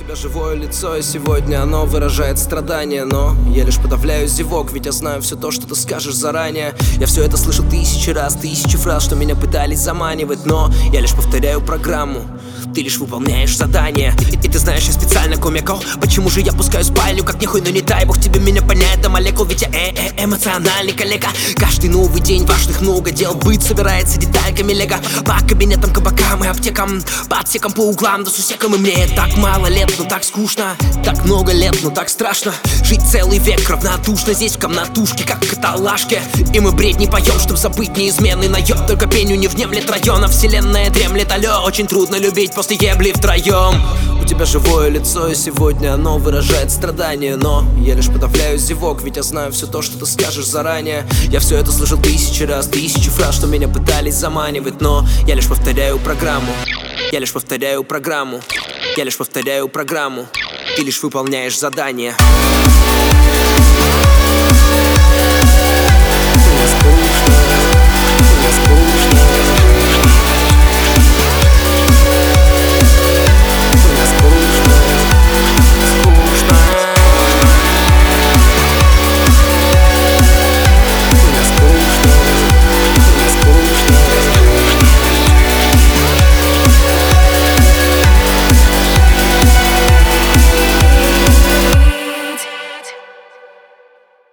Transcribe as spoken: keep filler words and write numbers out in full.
тебя живое лицо, и сегодня оно выражает страдания. Но я лишь подавляю зевок, ведь я знаю все то, что ты скажешь заранее. Я все это слышал тысячи раз, тысячи фраз, что меня пытались заманивать. Но я лишь повторяю программу, ты лишь выполняешь задание. И, и ты знаешь, я специально комикал. Почему же я пускаю спальню, как нихуй, но не дай бог тебе меня понять, да молекул. Ведь я э -э эмоциональный коллега. Каждый новый день важных много дел, быт собирается детальками лего. По кабинетам, кабакам и аптекам, по отсекам, по углам, да сусекам. И мне так мало лет, но так скучно. Так много лет, но так страшно. Жить целый век равнодушно здесь в комнатушке, как в каталажке. И мы бред не поем, чтоб забыть неизменный наеб. Только пению не внемлет района, вселенная дремлет. Алло, очень трудно любить после ебли втроем. У тебя живое лицо, и сегодня оно выражает страдания. Но я лишь подавляю зевок, ведь я знаю все то, что ты скажешь заранее. Я все это слышал тысячи раз, тысячи фраз, что меня пытались заманивать. Но я лишь повторяю программу, я лишь повторяю программу, я лишь повторяю программу. Ты лишь выполняешь задание.